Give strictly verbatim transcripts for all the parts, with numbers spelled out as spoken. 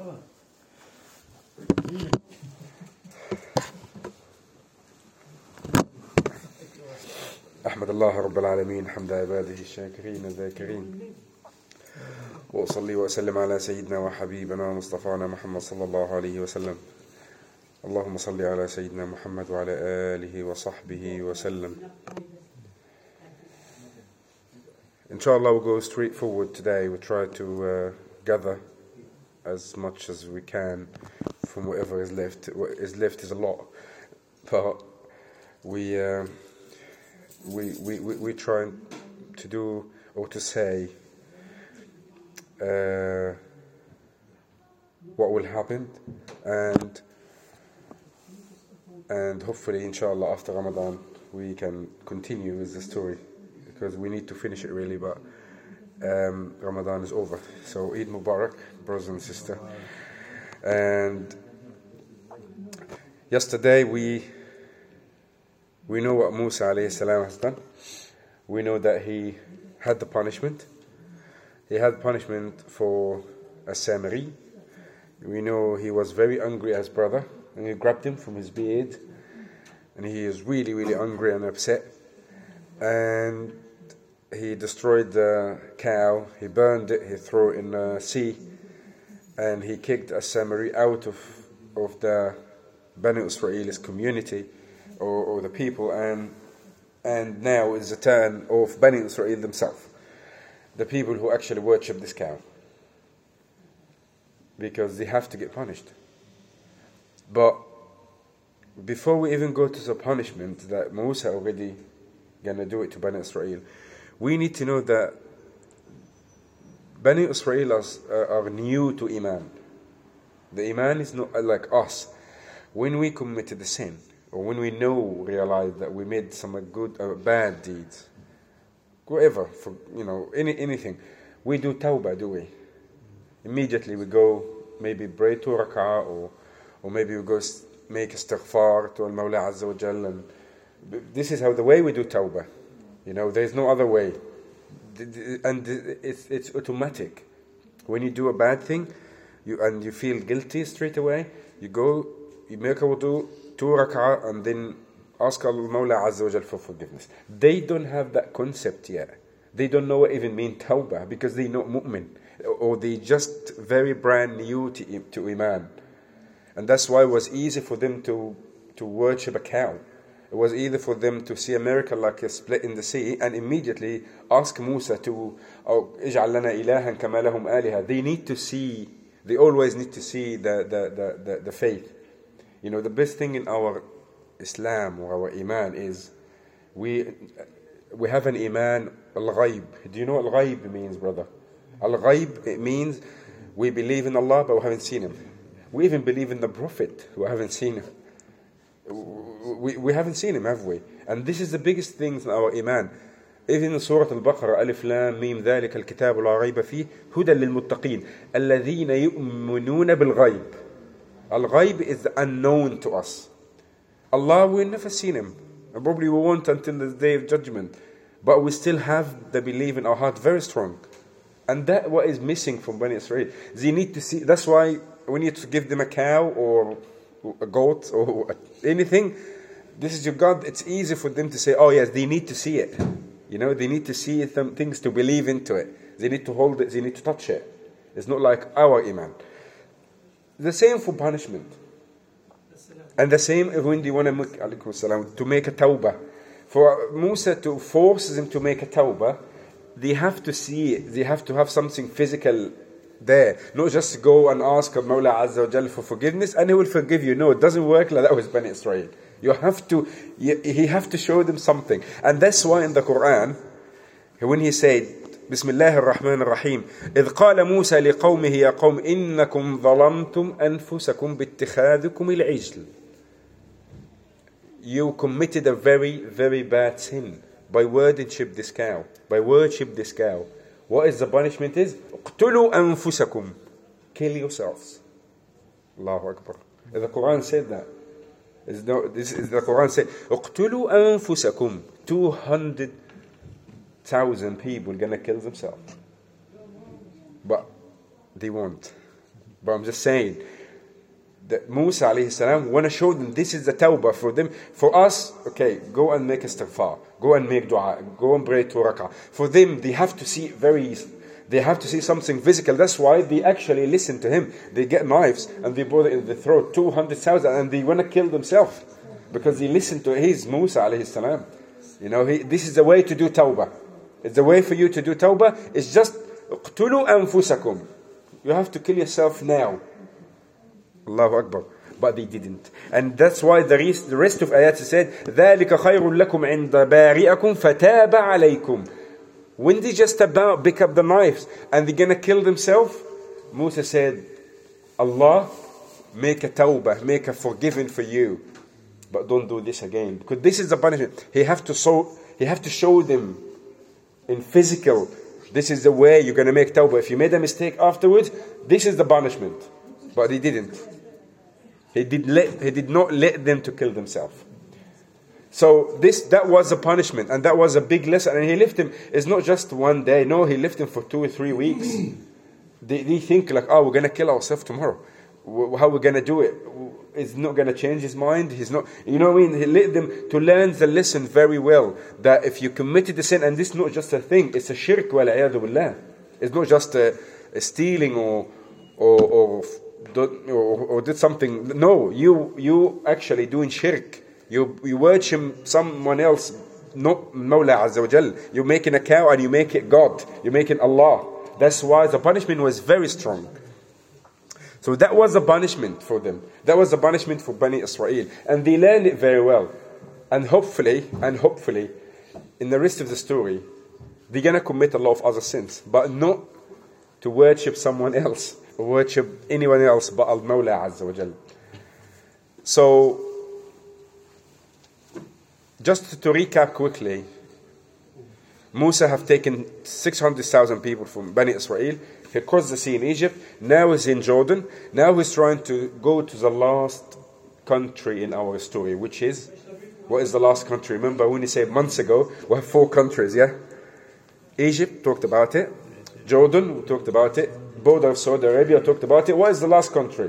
أحمد الله رب العالمين حمد عباده الشاكرين الذاكرين، وأصلي وأسلم على سيدنا وحبيبنا ومصطفانا محمد صلى الله عليه وسلم. اللهم صل على سيدنا محمد وعلى آله وصحبه وسلم. Inshallah, we'll go straight forward today. We'll try to uh, gather as much as we can from whatever is left. What is left is a lot, but we uh, we, we we we try to do or to say uh, what will happen, and and hopefully, inshallah, after Ramadan we can continue with the story, because we need to finish it really, but um, Ramadan is over. So Eid Mubarak, brothers and sisters. And yesterday we we know what Musa alayhi salam has done. We know that he had the punishment. He had punishment for a Samari. We know he was very angry at his brother, and he grabbed him from his beard, and he is really, really angry and upset. And he destroyed the cow, he burned it, he threw it in the sea, and he kicked a Samari out of, of the Bani Israel's community, or, or the people, and and now is the turn of Bani Israel themselves, the people who actually worship this cow, because they have to get punished. But before we even go to the punishment that Musa already gonna do it to Bani Israel, we need to know that Bani Israel are, are new to Iman. The Iman is not like us. When we committed the sin, or when we know, realize that we made some good or bad deeds, whatever, for you know, any anything, we do tawbah, do we? Immediately we go, maybe pray two rak'ah, or or maybe we go make istighfar to Al-Mawla Azza wa Jal, and this is how the way we do tawbah. You know, there's no other way, and it's it's automatic. When you do a bad thing, you and you feel guilty straight away, you go, you make a wudu, two rak'ah, and then ask Al-Mawla Azza wa Jal for forgiveness. They don't have that concept yet. They don't know what even mean tawbah, because they're not mu'min, or they just very brand new to, to Iman. And that's why it was easy for them to to worship a cow. It was easy for them to see a miracle like a split in the sea and immediately ask Musa to اجعل لنا إلها كما لهم آلهة. They need to see, they always need to see the, the, the, the, the faith. You know, the best thing in our Islam or our Iman is we we have an Iman al-Ghaib. Do you know what al-Ghaib means, brother? Al-Ghaib, it means we believe in Allah but we haven't seen Him. We even believe in the Prophet who haven't seen Him. We, we haven't seen him, have we? And this is the biggest thing in our Iman. Even in Surah Al-Baqarah, Alif Lam Mim ذلك الكتاب لا ريب فيه هدى للمتقين الذين يؤمنون بالغيب. Al-Ghaib is unknown to us. Allah, we've never seen Him, and probably we won't until the Day of Judgment. But we still have the belief in our heart very strong. And that's what is missing from Bani Israel. They need to see. That's why we need to give them a cow or a goat or anything. This is your God. It's easy for them to say, oh yes, they need to see it. You know, they need to see some things to believe into it. They need to hold it. They need to touch it. It's not like our Iman. The same for punishment. And the same when they want to make, to make a tawbah. For Musa to force them to make a tawbah, they have to see it. They have to have something physical there, not just go and ask Mawla Azza wa Jal for forgiveness and He will forgive you. No, it doesn't work like that with Bani Israel. You have to, you, He have to show them something. And that's why in the Quran, when He said, Bismillah ar-Rahman ar-Rahim, إذ قال موسى لقومه يا قوم إنكم ظلمتم أنفسكم باتخاذكم العجل. You committed a very, very bad sin by worship this cow, by worship this cow. What is the punishment is? اقتلوا أنفسكم. Kill yourselves. Allahu Akbar. The Quran said that. No, this is the Quran said, اقتلوا أنفسكم. Two hundred thousand people gonna kill themselves. But they won't. But I'm just saying that Musa alayhi salam want to show them this is the tawbah for them. For us, okay, go and make istighfar, go and make dua, go and pray two rak'ah. For them, they have to see very, they have to see something physical. That's why they actually listen to him. They get knives and they put it in the throat, two hundred thousand, and they want to kill themselves because they listen to his Musa alayhi salam. You know, he, this is the way to do tawbah. It's the way for you to do tawbah. It's just اقتلوا أنفسكم. You have to kill yourself now. Allahu Akbar. But they didn't. And that's why the rest, the rest of ayat said, ذَلِكَ خَيْرٌ لَكُمْ عِنْدَ بَارِئَكُمْ فَتَابَ عَلَيْكُمْ. When they just about pick up the knives and they're going to kill themselves, Musa said, Allah, make a tawbah, make a forgiving for you. But don't do this again. Because this is the punishment. He have to show, he have to show them in physical, this is the way you're going to make tawbah. If you made a mistake afterwards, this is the punishment. But he didn't. He did let, he did not let them to kill themselves. So this that was a punishment, and that was a big lesson. And he left him. It's not just one day. No, he left him for two or three weeks. They, they think like, oh, we're going to kill ourselves tomorrow. How we're going to do it? It's not going to change his mind. He's not. You know what I mean? He let them to learn the lesson very well. That if you committed the sin, and this is not just a thing. It's a shirk. Wal-'iyadhu billah. It's not just a, a stealing or or. or Or, or did something. No, you you actually doing shirk. You you worship someone else, not Mawla Azza wa Jal. You're making a cow and you make it God. You're making Allah. That's why the punishment was very strong. So that was the punishment for them. That was the punishment for Bani Israel, and they learned it very well. And hopefully, and hopefully, in the rest of the story, they're gonna commit a lot of other sins, but not to worship someone else. Worship anyone else but Al-Mawla Azza wa Jal. So, just to recap quickly, Musa have taken six hundred thousand people from Bani Israel. He crossed the sea in Egypt. Now he's in Jordan. Now he's trying to go to the last country in our story, which is, what is the last country? Remember when he said months ago, we have four countries, yeah? Egypt, talked about it. Jordan, we talked about it. Border of Saudi Arabia, talked about it. What is the last country?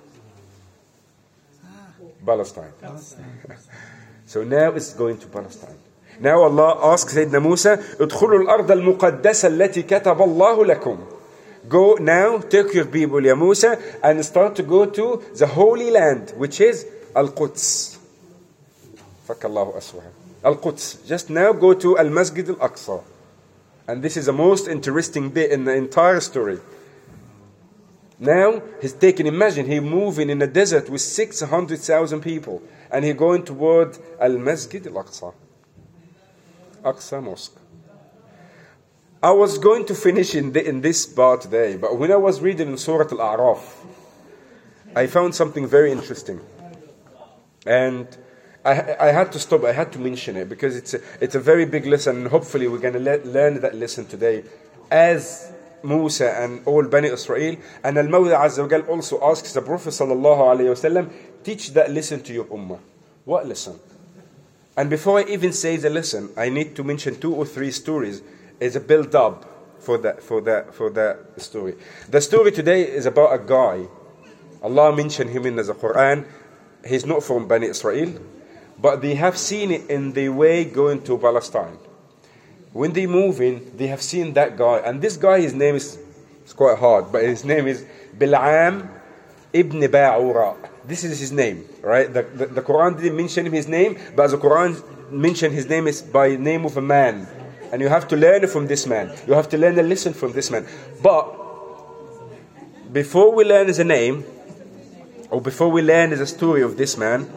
Palestine. So now it's going to Palestine. Now Allah asks Sayyidina Musa, ادخلوا الأرض المقدسة التي كتب الله لكم. Go now, take your people, Ya Musa, and start to go to the Holy Land, which is Al-Quds. فك الله أسوها. Al-Quds. Just now go to Al-Masjid Al-Aqsa. And this is the most interesting bit in the entire story. Now, he's taken, imagine, he's moving in a desert with six hundred thousand people. And he's going toward Al-Masjid Al-Aqsa. Aqsa Mosque. I was going to finish in, the, in this part today, but when I was reading in Surah Al-A'raf, I found something very interesting. And I, I had to stop, I had to mention it, because it's a, it's a very big lesson, and hopefully we're going to le- learn that lesson today. As Musa and all Bani Israel, and Al-Mawla Azza wa Jal also asks the Prophet sallallahu alayhi wasallam, teach that lesson to your ummah. What lesson? And before I even say the lesson, I need to mention two or three stories as a build-up for that for that for that story. The story today is about a guy. Allah mentioned him in the Quran. He's not from Bani Israel, but they have seen it in the way going to Palestine. When they move in, they have seen that guy. And this guy, his name is, it's quite hard, but his name is Bil'am ibn Ba'ura. This is his name, right? The, the, the Quran didn't mention his name, but the Quran mentioned his name is by name of a man. And you have to learn from this man. You have to learn a lesson from this man. But before we learn his name, or before we learn the story of this man,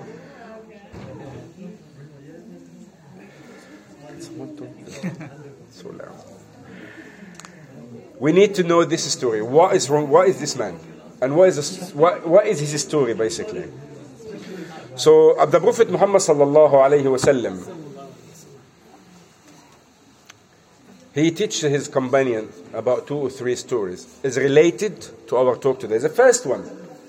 so loud. We need to know this story. What is wrong? What is this man? And what is this, what, what is his story basically? So uh, the Prophet Muhammad sallallahu alayhi wasallam, he teaches his companion about two or three stories. Is related to our talk today. The first one,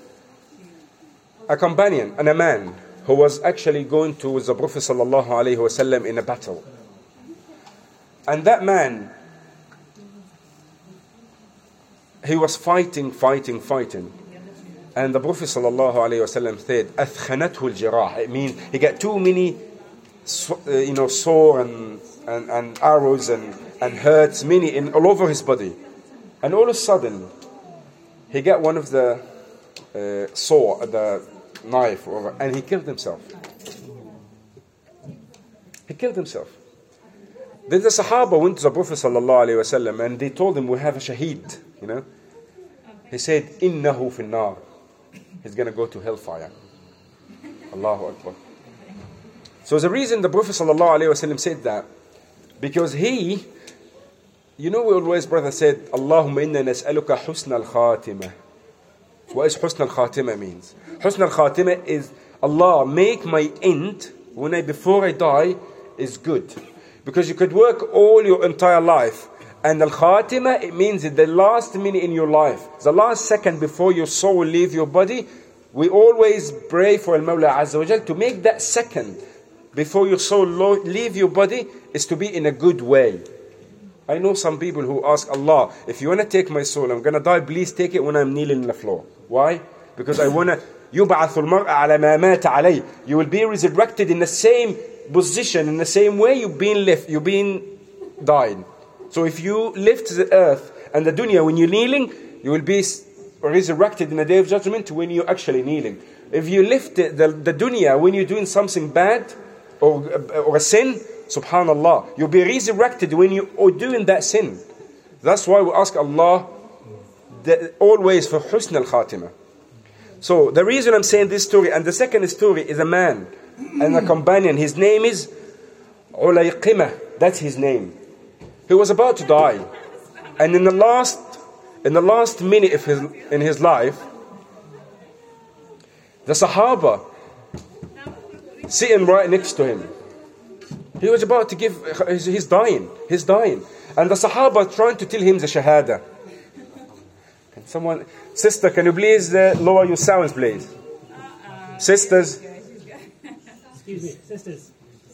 a companion and a man who was actually going to the Prophet sallallahu alayhi wasallam in a battle. And that man, he was fighting, fighting, fighting. And the Prophet sallallahu alayhi wasallam said, أثخنته الجراح. It means he got too many, uh, you know, sore and, and, and arrows and, and hurts, many in all over his body. And all of a sudden, he got one of the uh, saw, the knife, or, and he killed himself. He killed himself. Then the Sahaba went to the Prophet sallallahu alayhi wasallam and they told him, we have a shaheed, you know. He said, إِنَّهُ فِي النَّارِ. He's going to go to hellfire. Allahu Akbar. So the reason the Prophet sallallahu alayhi wasallam said that, because he, you know, we always, brother, said, Allahumma inna nas'aluka husna al-khatimah. What is husna al-khatimah means? Husna al-khatimah is, Allah, make my end, when I, before I die, is good. Because you could work all your entire life, and al-khatimah, it means that the last minute in your life, the last second before your soul will leave your body, we always pray for al-Mawla Azza wa Jal to make that second before your soul leave your body is to be in a good way. I know some people who ask Allah, if you want to take my soul, I'm going to die, please take it when I'm kneeling on the floor. Why? Because I want to, يُبْعَثُ الْمَرْءَ عَلَى مَا مَاتَ عَلَيْهِ. You will be resurrected in the same position, in the same way you've been left, you've been died. So if you lift the earth and the dunya when you're kneeling, you will be resurrected in the day of judgment when you're actually kneeling. If you lift the, the, the dunya when you're doing something bad or, or a sin, subhanallah, you'll be resurrected when you are doing that sin. That's why we ask Allah that always for husn al-khatimah. So the reason I'm saying this story, and the second story is a man and a companion. His name is Ulayqimah. That's his name. He was about to die, and in the last, in the last minute of his in his life, the Sahaba sitting right next to him. He was about to give. He's dying. He's dying, and the Sahaba trying to tell him the Shahada. Can someone, sister, can you please uh, lower your sounds, please? Sisters. Excuse me, sisters.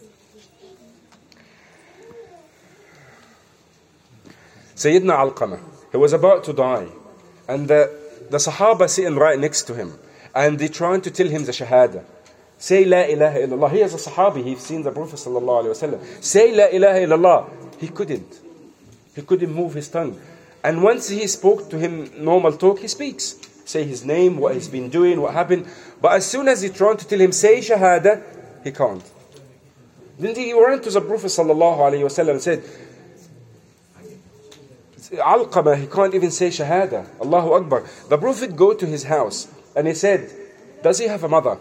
Sayyidina Alqamah, he was about to die, and the, the Sahaba sitting right next to him, and they trying to tell him the Shahada. Say La ilaha illallah. He is a Sahabi, he's seen the Prophet sallallahu alaihi wasallam. Say La ilaha illallah. He couldn't. He couldn't move his tongue. And once he spoke to him normal talk, he speaks. Say his name, what he's been doing, what happened. But as soon as he tried to tell him, say Shahada, he can't. Then he ran to the Prophet sallallahu alaihi wasallam and said, Alqamah, he can't even say Shahada. Allahu Akbar. The Prophet go to his house and he said, does he have a mother?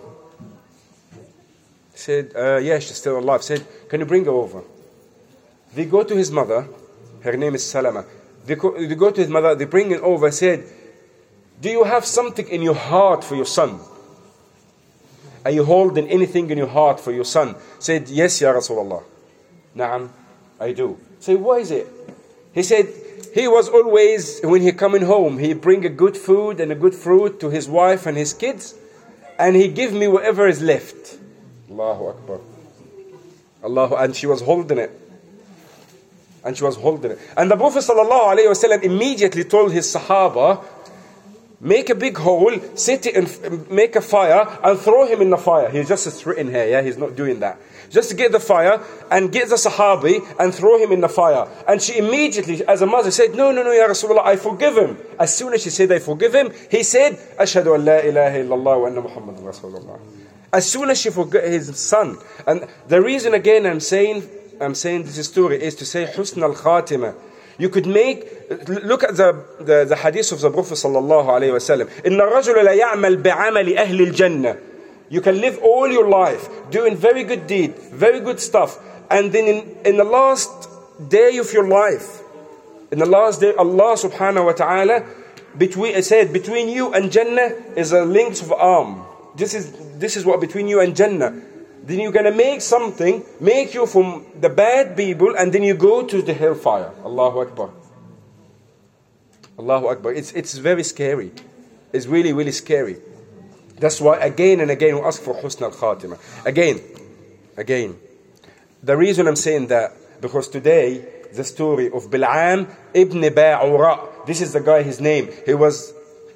He said, uh, yeah, she's still alive. He said, can you bring her over? They go to his mother. Her name is Salama. They go, they go to his mother. They bring her over. Said, do you have something in your heart for your son? Are you holding anything in your heart for your son? Said, yes, Ya Rasulullah. Naam, I do. Say, what is it? He said, he was always, when he coming home, he bring a good food and a good fruit to his wife and his kids, and he give me whatever is left. Allahu Akbar. Allahu, and she was holding it. And she was holding it. And the Prophet sallallahu alaihi wasallam immediately told his Sahaba, make a big hole, sit it and make a fire and throw him in the fire. He's just sitting here, yeah, he's not doing that. Just get the fire and get the Sahabi and throw him in the fire. And she immediately, as a mother, said, no, no, no, Ya Rasulullah, I forgive him. As soon as she said, I forgive him, he said, Ashhadu an la ilaha illallah wa anna Muhammadan Rasulullah. As soon as she forgot his son. And the reason again I'm saying, I'm saying this story is to say husn al-khatimah. You could make, look at the, the, the hadith of the Prophet sallallahu alayhi wa sallam. إِنَّ الرَّجُلَ لَيَعْمَلْ بِعَمَلِ أَهْلِ الْجَنَّةِ. You can live all your life doing very good deed, very good stuff. And then in, in the last day of your life, in the last day, Allah subhanahu wa ta'ala, between, it said, between you and Jannah is a length of arm. This is, this is what between you and Jannah. Then you're going to make something, make you from the bad people, and then you go to the hellfire. Allahu Akbar. Allahu Akbar. It's, it's very scary. It's really, really scary. That's why again and again we ask for husn al-khatimah. Again, again. The reason I'm saying that, because today, the story of Bil'am ibn Ba'ura, this is the guy, his name. He was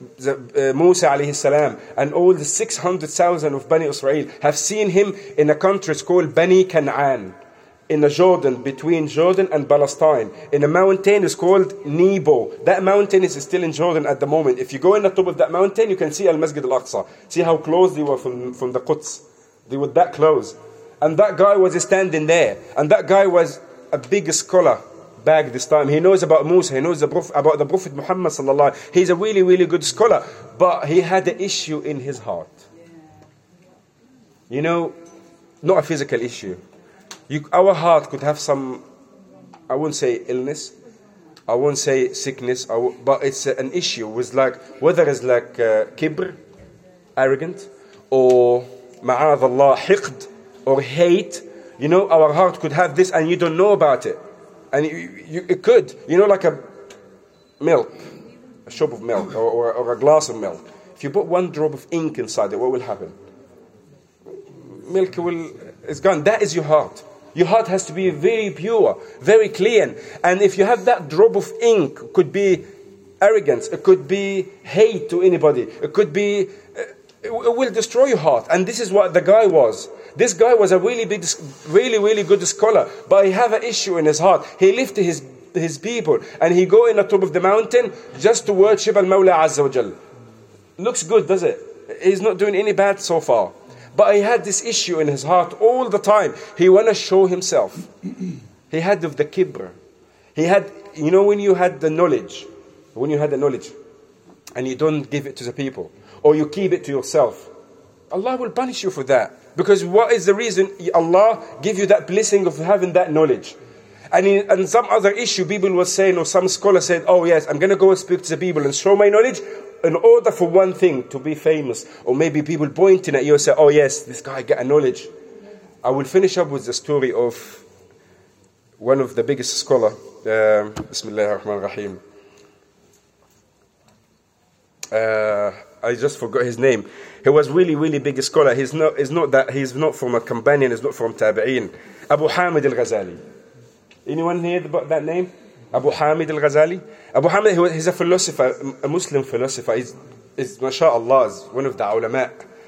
the, uh, Musa alayhi salam and all the six hundred thousand of Bani Israel have seen him in a country called Bani Canaan, in the Jordan, between Jordan and Palestine, in a mountain is called Nebo. That mountain is still in Jordan at the moment. If you go in the top of that mountain, you can see Al-Masjid Al-Aqsa. See how close they were from, from the Quds. They were that close. And that guy was standing there. And that guy was a big scholar back this time. He knows about Musa. He knows the Prophet, about the Prophet Muhammad sallallahu alaihi wasallam. He's a really, really good scholar. But he had an issue in his heart. You know, not a physical issue. You, our heart could have some, I wouldn't say illness, I won't say sickness, I w- but it's uh, an issue with like, whether it's like uh, kibr, arrogant, or ma'adh Allah, hiqd, or hate. You know, our heart could have this and you don't know about it. And you, you, it could, you know, like a milk, a shop of milk, or, or, or a glass of milk. If you put one drop of ink inside it, what will happen? Milk will, it's gone. That is your heart. Your heart has to be very pure, very clean. And if you have that drop of ink, it could be arrogance, it could be hate to anybody, it could be, uh, it will destroy your heart. And this is what the guy was. This guy was a really big, really, really good scholar, but he have an issue in his heart. He left his, his people, and he go in the top of the mountain just to worship Al-Mawla Azza wa Jal. Looks good, does it? He's not doing any bad so far. But he had this issue in his heart all the time. He want to show himself. He had of the kibr. He had, you know, when you had the knowledge, when you had the knowledge, and you don't give it to the people, or you keep it to yourself, Allah will punish you for that. Because what is the reason Allah give you that blessing of having that knowledge? And in and some other issue, people were saying, or some scholar said, oh yes, I'm going to go and speak to the people and show my knowledge, in order for one thing to be famous, or maybe people pointing at you and say, oh yes, this guy got a knowledge. I will finish up with the story of one of the biggest scholar, um, Bismillah ar-Rahman ar-Rahim. Uh, I just forgot his name. He was really, really big scholar. He's not, he's not that, he's not from a companion, he's not from Tabi'een. Abu Hamid al-Ghazali. Anyone heard about that name? Abu Hamid al-Ghazali. Abu Hamid, he's a philosopher, a Muslim philosopher. He's, he's mashallah, is one of the ulama.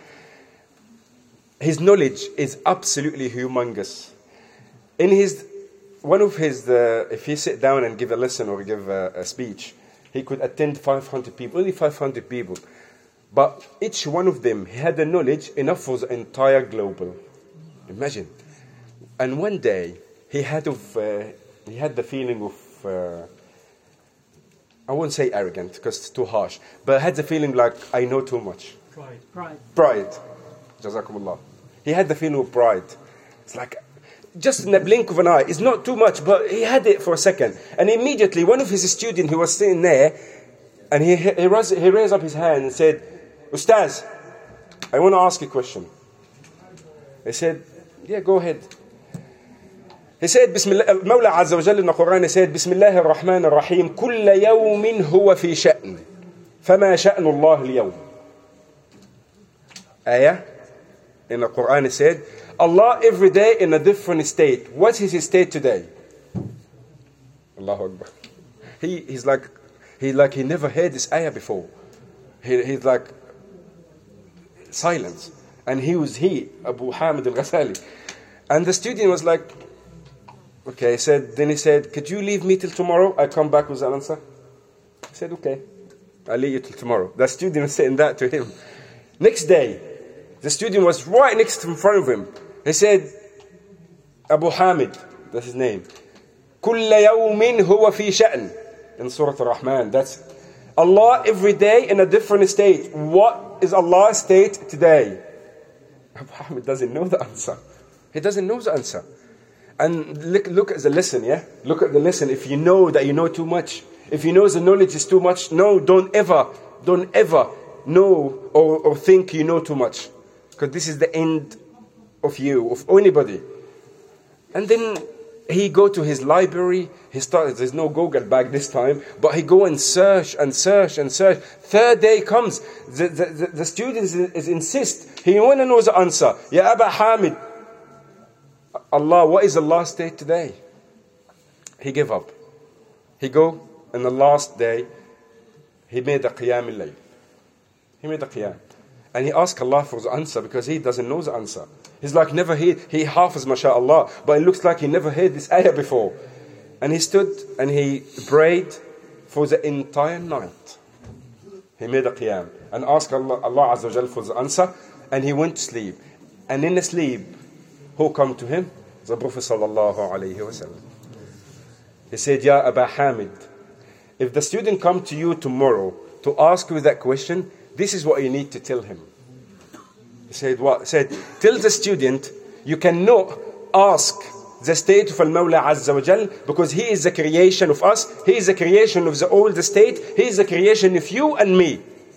His knowledge is absolutely humongous. In his, one of his, uh, if he sit down and give a lesson or give a, a speech, he could attend five hundred people, only five hundred people. But each one of them, he had the knowledge enough for the entire global. Imagine. And one day, he had of, uh, he had the feeling of, Uh, I won't say arrogant because it's too harsh, but I had the feeling like I know too much. Pride. Pride. Pride. Jazakumullah. He had the feeling of pride. It's like just in a blink of an eye. It's not too much, but he had it for a second. And immediately one of his students who was sitting there, and he he raised, he raised up his hand and said, Ustaz, I want to ask you a question. He said, yeah, go ahead. He said, Bismillah, Mawla Azza wa Jalla in the Quran, he said, Bismillah ar-Rahman ar-Rahim, كل يوم هو في شأن, فما شأن الله اليوم. Ayah, in the Quran, he said, Allah every day in a different state. What is his state today? Allahu Akbar. He, he's like, he like, he never heard this ayah before. He, he's like, silence. And he was he, Abu Hamid al-Ghazali. And the student was like, okay, he said, then he said, could you leave me till tomorrow? I come back with an answer. He said, okay, I'll leave you till tomorrow. The student was saying that to him. Next day, the student was right next in front of him. He said, Abu Hamid, that's his name. كل يوم هو في شأن. In Surah Ar-Rahman, that's Allah every day in a different state. What is Allah's state today? Abu Hamid doesn't know the answer. He doesn't know the answer. And look, look at the lesson, yeah? Look at the lesson. If you know that you know too much, if you know the knowledge is too much, no, don't ever, don't ever know or, or think you know too much. Because this is the end of you, of anybody. And then he go to his library, he started, there's no Google back this time, but he go and search and search and search. Third day comes, the, the, the, the students is, is insist, he want to know the answer. Ya Aba Hamid, Allah, what is Allah's state today? He gave up. He go, and the last day, he made a Qiyam al-Layl. He made a qiyam. And he asked Allah for the answer because he doesn't know the answer. He's like never heard, he hafiz mashallah, but it looks like he never heard this ayah before. And he stood and he prayed for the entire night. He made a qiyam and asked Allah, Allah Azza wa Jal for the answer, and he went to sleep. And in the sleep, who come to him? The Prophet sallallahu alayhi wa sallam. He said, Ya Aba Hamid, if the student come to you tomorrow to ask you that question, this is what you need to tell him. He said, what? He said, tell the student, you cannot ask the state of Al-Mawla Azza wa Jal because he is the creation of us. He is the creation of the old state. He is the creation of you and me.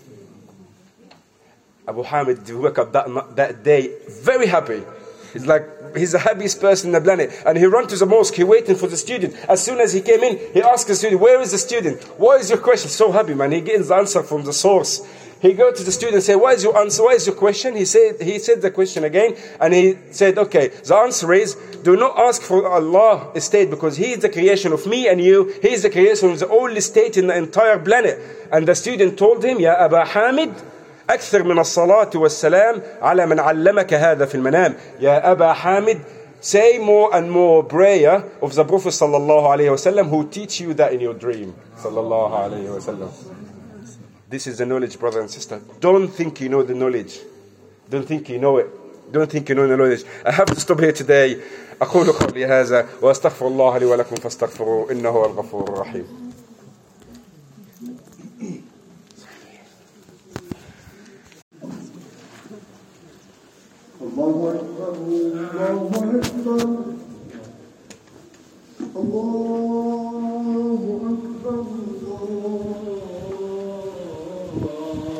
Abu Hamid woke up that, that day very happy. He's like, he's the happiest person on the planet. And he ran to the mosque, he waiting for the student. As soon as he came in, he asked the student, where is the student? What is your question? So happy, man. He gets the answer from the source. He go to the student and say, what is your answer? What is your question? He said, he said the question again. And he said, okay, the answer is, do not ask for Allah state because He is the creation of me and you. He is the creation of the only state in the entire planet. And the student told him, Ya Aba Hamid, أكثر من الصلاة والسلام على من علمك هذا في المنام. يا أبا حامد, say more and more prayer of the Prophet sallallahu alayhi wa sallam who teach you that in your dream. Sallallahu alayhi wa sallam. This is the knowledge, brother and sister. Don't think you know the knowledge. Don't think you know it. Don't think you know the knowledge. I have to stop here today. أقول قولي هذا وأستغفر الله لي ولكم فاستغفروه إنه هو الغفور الرحيم. الله أكبر الله أكبر الله أكبر الله